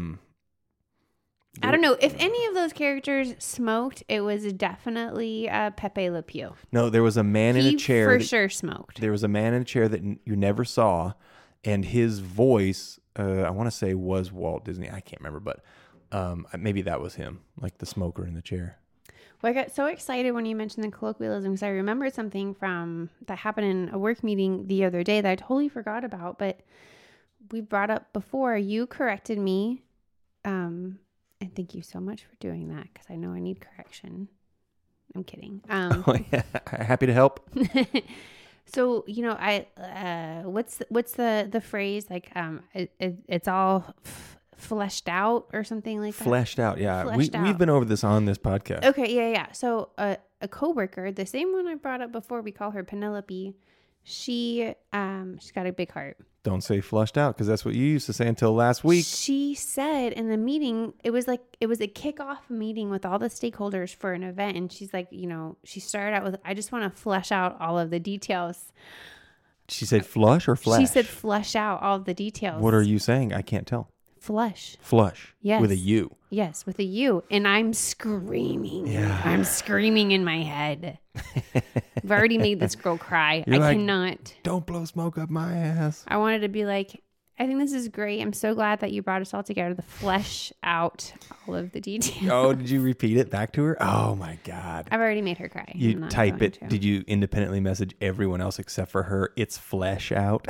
don't know if any of those characters smoked. It was definitely Pepe Le Pew. No, there was a man in a chair. For sure smoked. There was a man in a chair that you never saw, and his voice, I want to say, was Walt Disney. I can't remember, but maybe that was him, like the smoker in the chair. Well, I got so excited when you mentioned the colloquialism because I remembered something that happened in a work meeting the other day that I totally forgot about, but we brought up before. You corrected me, and thank you so much for doing that because I know I need correction. I'm kidding. Oh, yeah. Happy to help. So, what's the phrase like? It's all fleshed out or something like that. Fleshed out, yeah. Fleshed out. We've been over this on this podcast. Okay, yeah. So a coworker, the same one I brought up before, we call her Penelope. She's got a big heart. Don't say flushed out because that's what you used to say until last week. She said in the meeting, it was a kickoff meeting with all the stakeholders for an event, and she's like, she started out with, I just want to flesh out all of the details. She said flush or flash? She said flesh out all of the details. What are you saying? I can't tell. Flush. Flush. Yes. With a U. Yes, with a U. And I'm screaming. Yeah. I'm screaming in my head. I've already made this girl cry. You're I like, cannot. Don't blow smoke up my ass. I wanted to be like, I think this is great. I'm so glad that you brought us all together to flesh out all of the details. Oh, did you repeat it back to her? Oh my God. I've already made her cry. I'm You not type going it. to. Did you independently message everyone else except for her? It's flesh out.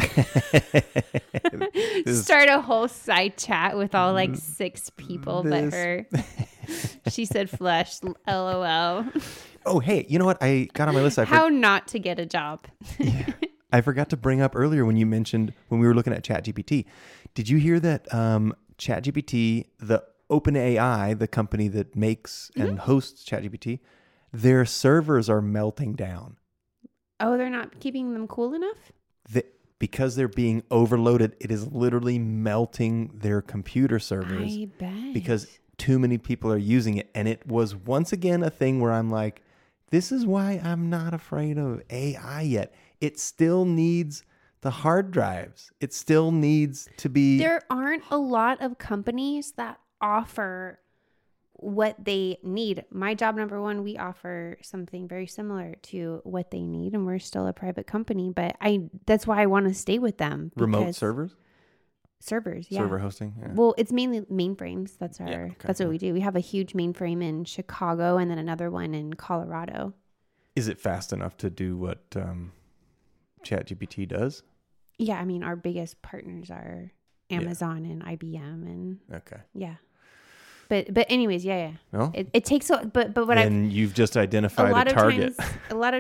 This- Start a whole side chat with all like 6 people but This- her. She said flesh, LOL. Oh, hey, you know what? I got on my list. How not to get a job. I forgot to bring up earlier when you mentioned when we were looking at ChatGPT. Did you hear that ChatGPT, the OpenAI, the company that makes and hosts ChatGPT, their servers are melting down Oh, they're not keeping them cool enough? because they're being overloaded. It is literally melting their computer servers I bet. because too many people are using it. And it was once again a thing where I'm like, this is why I'm not afraid of AI yet. It still needs the hard drives. It still needs to be. There aren't a lot of companies that offer what they need. My job number 1, we offer something very similar to what they need, and we're still a private company. But that's why I want to stay with them. Remote because servers? servers, yeah. Server hosting? Yeah. Well, it's mainly mainframes. That's okay. that's what we do. We have a huge mainframe in Chicago and then another one in Colorado. Is it fast enough to do what ChatGPT does? Yeah, I mean, our biggest partners are Amazon and IBM, and Okay. yeah. But anyways, yeah. No? It takes but what And you've just a identified lot a of target. times,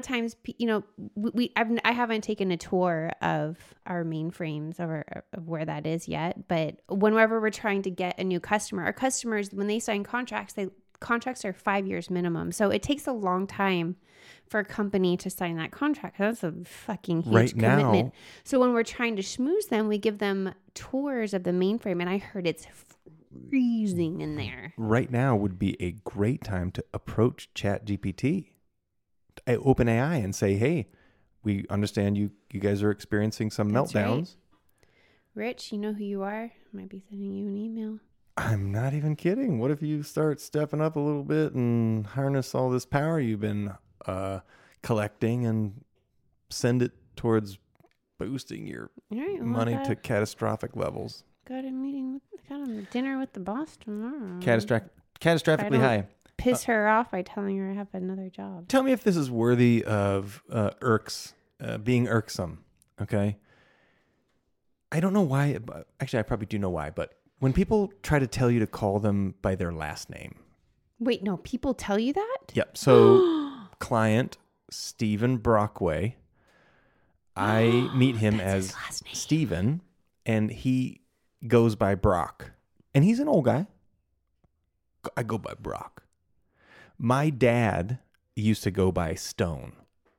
I haven't taken a tour of our mainframes of where that is yet. But whenever we're trying to get a new customer, our customers, when they sign contracts, contracts are 5 years minimum. So it takes a long time for a company to sign that contract. That's a fucking huge Right commitment. now- So when we're trying to schmooze them, we give them tours of the mainframe, and I heard it's freezing in there. Right now would be a great time to approach ChatGPT, OpenAI, and say, hey, we understand you guys are experiencing some That's right. meltdowns. Rich, you know who you are. Might be sending you an email. I'm not even kidding. What if you start stepping up a little bit and harness all this power you've been collecting and send it towards boosting your All right, well, money I to catastrophic levels? got a meeting. Got a dinner with the boss tomorrow. Catastrophically don't- high. Piss her off by telling her I have another job. Tell me if this is worthy of being irksome. Okay. I don't know why. Actually, I probably do know why. But when people try to tell you to call them by their last name. Wait, no, people tell you that? Yep. So client Stephen Brockway. I meet him That's as his last name. Stephen, and he goes by Brock. And he's an old guy. I go by Brock. My dad used to go by Stone.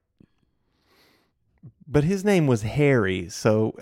But his name was Harry, so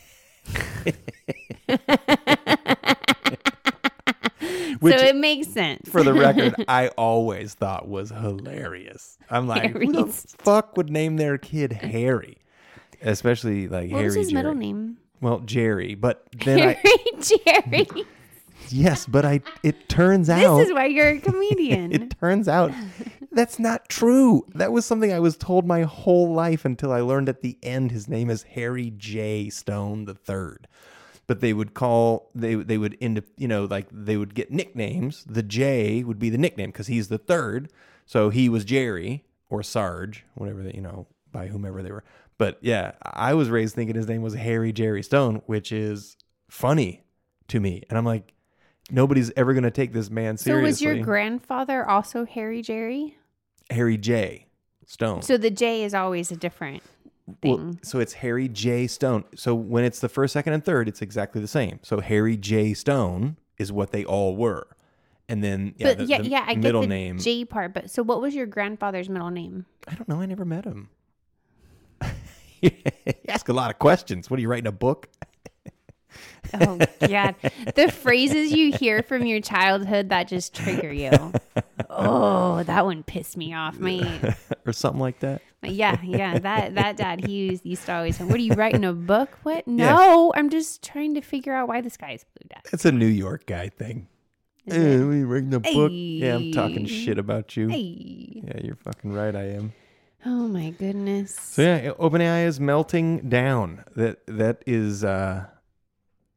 Which, so it makes sense. for the record, I always thought was hilarious. I'm like, who the Harry's- fuck would name their kid Harry? Especially like What Harry was his Jerry. middle name? Well, Jerry. But then Harry Jerry. yes, but it turns out This is why you're a comedian. it turns out that's not true. That was something I was told my whole life until I learned at the end his name is Harry J. Stone III. But they would end up, like they would get nicknames. The J would be the nickname because he's the third. So he was Jerry or Sarge, whatever by whomever they were. But yeah, I was raised thinking his name was Harry Jerry Stone, which is funny to me. And I'm like, nobody's ever going to take this man So seriously. was your grandfather also Harry Jerry? Harry J. Stone. So the J is always a different thing. Well, so it's Harry J. Stone. So when it's the first, second, and third, it's exactly the same. So Harry J. Stone is what they all were. And then I the get middle the name. J part. But so what was your grandfather's middle name? I don't know. I never met him. You ask a lot of questions. What are you writing, a book? Oh God, the phrases you hear from your childhood that just trigger you. Oh, that one pissed me off. Or something like that. Yeah. That dad, he used to always say, "What are you writing, a book? What? No, I'm just trying to figure out why the sky is blue, Dad." It's a New York guy thing. Is Hey, it? what are you writing, a book? Yeah, I'm talking Hey. shit about you. Hey. Yeah, you're fucking right. I am. Oh my goodness. So yeah, OpenAI is melting down. That is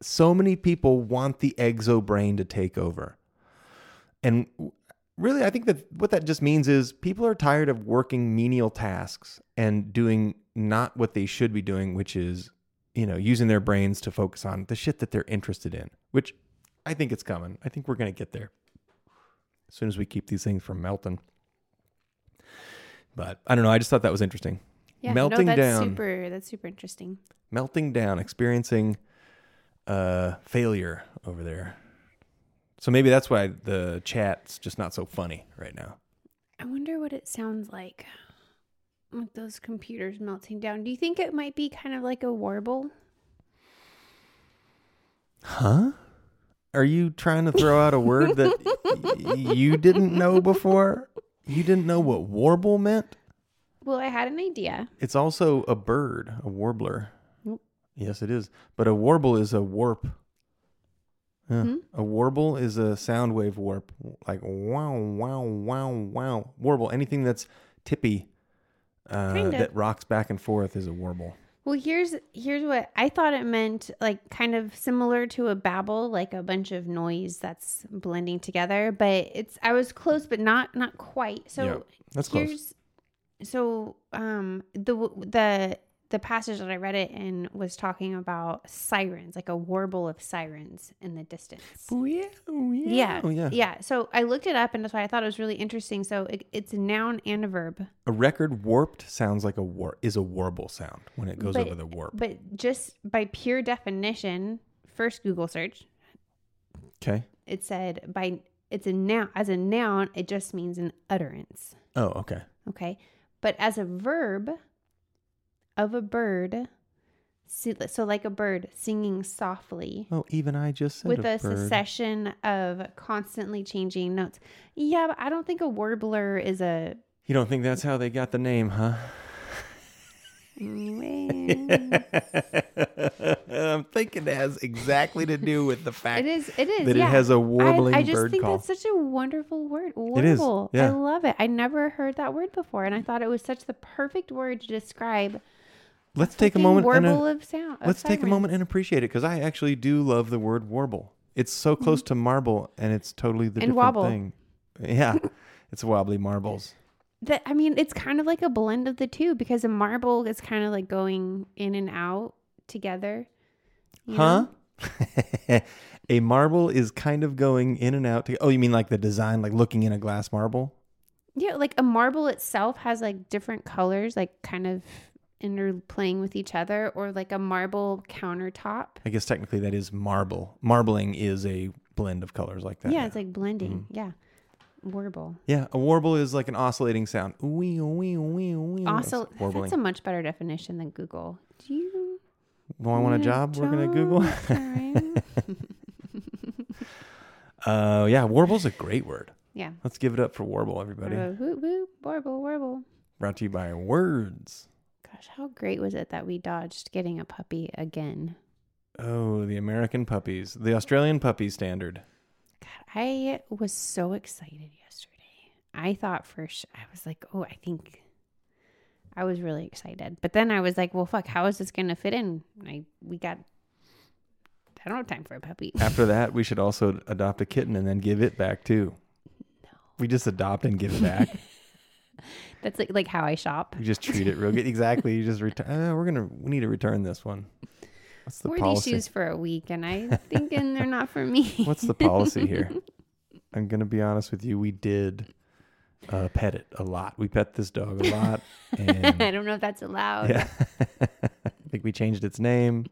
so many people want the exo brain to take over. And really, I think that what that just means is people are tired of working menial tasks and doing not what they should be doing, which is, using their brains to focus on the shit that they're interested in, which I think it's coming. I think we're going to get there as soon as we keep these things from melting. But I don't know. I just thought that was interesting. Yeah, Melting that's down. That's super interesting. Melting down, experiencing failure over there. So maybe that's why the chat's just not so funny right now. I wonder what it sounds like with those computers melting down. Do you think it might be kind of like a warble? Huh? Are you trying to throw out a word that you didn't know before? You didn't know what warble meant? Well, I had an idea. It's also a bird, a warbler. Nope. Yes, it is. But a warble is a warp. Yeah. A warble is a sound wave warp. Like wow, wow, wow, wow. Warble, anything that's tippy that rocks back and forth is a warble. Well, here's what I thought it meant, like kind of similar to a babble, like a bunch of noise that's blending together. But I was close, but not quite. So yeah, that's close. So the passage that I read it in was talking about sirens, like a warble of sirens in the distance. Yeah. So I looked it up, and that's why I thought it was really interesting. So it's a noun and a verb. A record warped sounds like is a warble sound when it goes over the warp. But just by pure definition, first Google search. Okay. It said it's a noun. As a noun, it just means an utterance. Oh, okay. Okay. But as a verb of a bird, so like a bird singing softly. Oh, even I just said with a succession of constantly changing notes. Yeah, but I don't think a warbler is a... You don't think that's how they got the name, huh? I'm thinking it has exactly to do with the fact that it has a warbling bird call. I just think that's such a wonderful word. Warble. It is. Yeah. I love it. I never heard that word before, and I thought it was such the perfect word to describe. Let's take a moment. Let's take a moment and appreciate it, because I actually do love the word warble. It's so close to marble, and it's totally the different wobble. thing. Yeah, it's wobbly marbles. It's kind of like a blend of the two, because a marble is kind of like going in and out together. Huh? A marble is kind of going in and out. Oh, you mean like the design, like looking in a glass marble? Yeah, like a marble itself has like different colors, like kind of interplaying with each other, or like a marble countertop. I guess technically that is marble. Marbling is a blend of colors like that. Yeah, it's like blending. Mm-hmm. Yeah. Warble. Yeah, a warble is like an oscillating sound. That's a much better definition than Google. Do you want a job working at Google? Yeah, warble's a great word. Yeah. Let's give it up for warble, everybody. Warble. Brought to you by Words. Gosh, how great was it that we dodged getting a puppy again? Oh, the American puppies. The Australian puppy standard. I was so excited yesterday. I thought first, I was like, oh, I think I was really excited. But then I was like, well, fuck, how is this going to fit in? I don't have time for a puppy. After that, we should also adopt a kitten and then give it back too. No. We just adopt and give it back. That's like how I shop. You just treat it real good. Exactly. You just return. We need to return this one. What's the policy? Wore these shoes for a week, and I'm thinking they're not for me. What's the policy here? I'm going to be honest with you. We did pet it a lot. We pet this dog a lot. And I don't know if that's allowed. Yeah. I think we changed its name.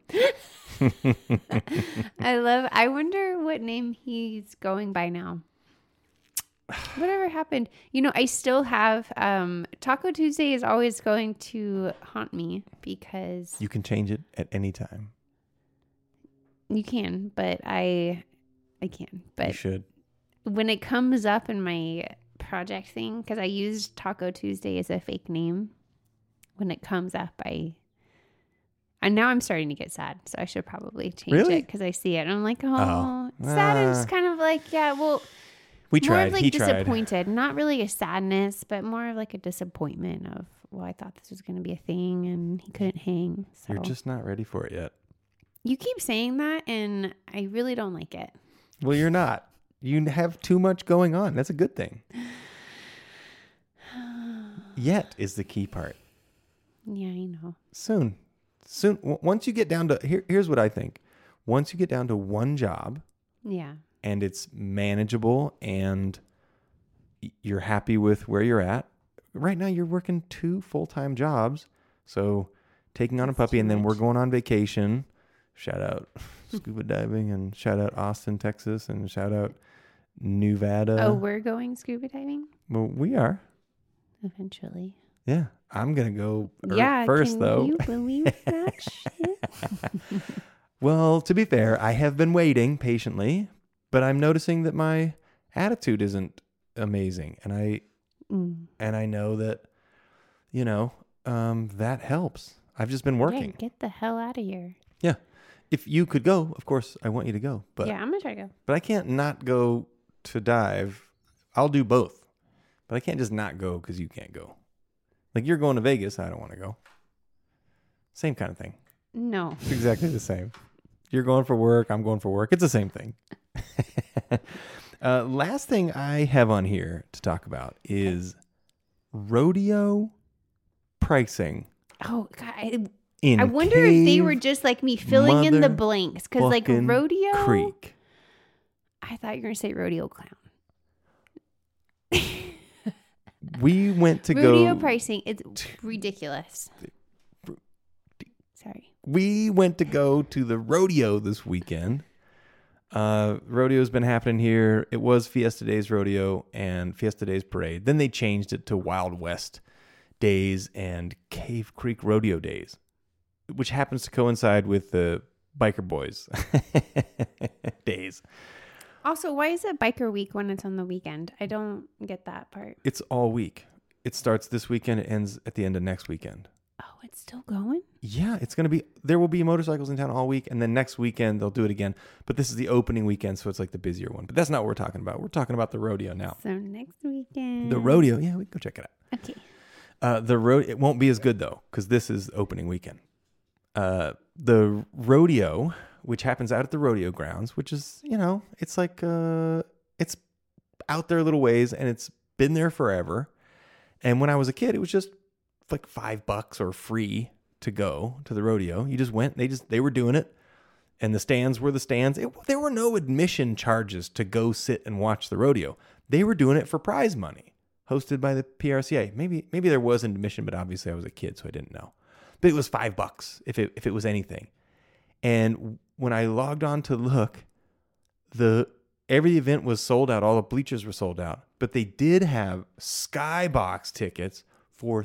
I wonder what name he's going by now. Whatever happened? I still have Taco Tuesday is always going to haunt me, because you can change it at any time. You can, but I can. But you should. When it comes up in my project thing, because I used Taco Tuesday as a fake name, when it comes up, and now I'm starting to get sad, so I should probably change it, because I see it and I'm like, sad is kind of like, yeah, well, we tried. More of like he disappointed, tried. Not really a sadness, but more of like a disappointment of, well, I thought this was going to be a thing and he couldn't hang. So. You're just not ready for it yet. You keep saying that, and I really don't like it. Well, you're not. You have too much going on. That's a good thing. Yet is the key part. Yeah, I know. Soon. Once you get down to, here's what I think. Once you get down to one job Yeah. and it's manageable and you're happy with where you're at, right now you're working 2 full-time jobs. So taking on a That's puppy too and then we're much. going on vacation. Shout out scuba diving and shout out Austin, Texas, and shout out Nevada. Oh, we're going scuba diving Well, we are. eventually. Yeah. I'm going to go Yeah. first, can though. you believe that shit? Well, to be fair, I have been waiting patiently, but I'm noticing that my attitude isn't amazing. And I know that, that helps. I've just been Yeah, working. get the hell out of here. Yeah. If you could go, of course, I want you to go. But Yeah, I'm gonna try to go. But I can't not go to dive. I'll do both. But I can't just not go because you can't go. Like you're going to Vegas. I don't want to go. Same kind of thing. No. It's exactly the same. You're going for work. I'm going for work. It's the same thing. Last thing I have on here to talk about is rodeo pricing. Oh God, In I wonder if they Cave were just like me filling in the Mother blanks because like fucking rodeo. Creek. I thought you were gonna say rodeo clown. We went to Rodeo go. pricing is ridiculous. Sorry. We went to go to the rodeo this weekend. Rodeo's been happening here. It was Fiesta Days Rodeo and Fiesta Days Parade. Then they changed it to Wild West Days and Cave Creek Rodeo Days, which happens to coincide with the Biker Boys days. Also, why is it biker week when it's on the weekend? I don't get that part. It's all week. It starts this weekend. It ends at the end of next weekend. Oh, it's still going? Yeah, it's going to be, there will be motorcycles in town all week. And then next weekend, they'll do it again. But this is the opening weekend, so it's like the busier one. But that's not what we're talking about. We're talking about the rodeo now. So next weekend. The rodeo, yeah, we can go check it out. Okay. It won't be as good, though, because this is opening weekend. The rodeo, which happens out at the rodeo grounds, which is, it's like, it's out there a little ways, and it's been there forever. And when I was a kid, it was just like $5 or free to go to the rodeo. You just went, they were doing it. And the stands were the stands. There were no admission charges to go sit and watch the rodeo. They were doing it for prize money, hosted by the PRCA. Maybe there was an admission, but obviously I was a kid, so I didn't know. But it was $5 if it was anything. And when I logged on to look, every event was sold out. All the bleachers were sold out. But they did have skybox tickets for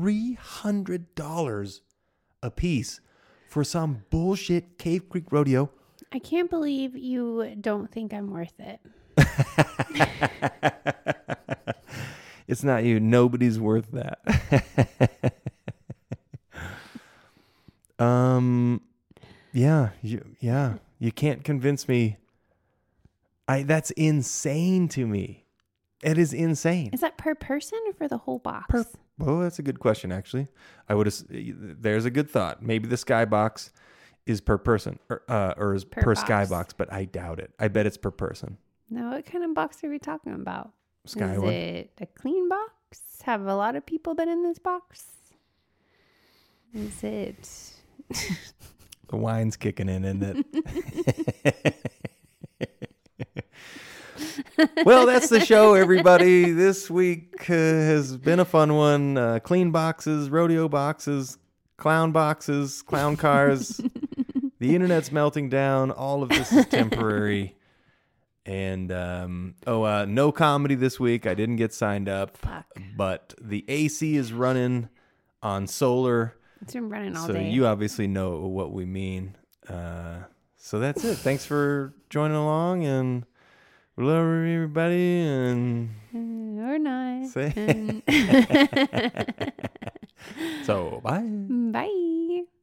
$300 a piece for some bullshit Cave Creek Rodeo. I can't believe you don't think I'm worth it. It's not you. Nobody's worth that. You can't convince me. That's insane to me. It is insane. Is that per person or for the whole box? Well, that's a good question, actually. There's a good thought. Maybe the skybox is per person or is per box. skybox, but I doubt it. I bet it's per person. Now, what kind of box are we talking about? Sky Is one. it a clean box? Have a lot of people been in this box? Is it... The wine's kicking in, isn't it? Well, that's the show, everybody. This week has been a fun one. Clean boxes, rodeo boxes, clown cars. The internet's melting down. All of this is temporary. And no comedy this week. I didn't get signed up. Fuck. But the AC is running on solar. It's been running all So day. you obviously know what we mean. So that's it. Thanks for joining along, and we love everybody. And Or not. say so bye. Bye.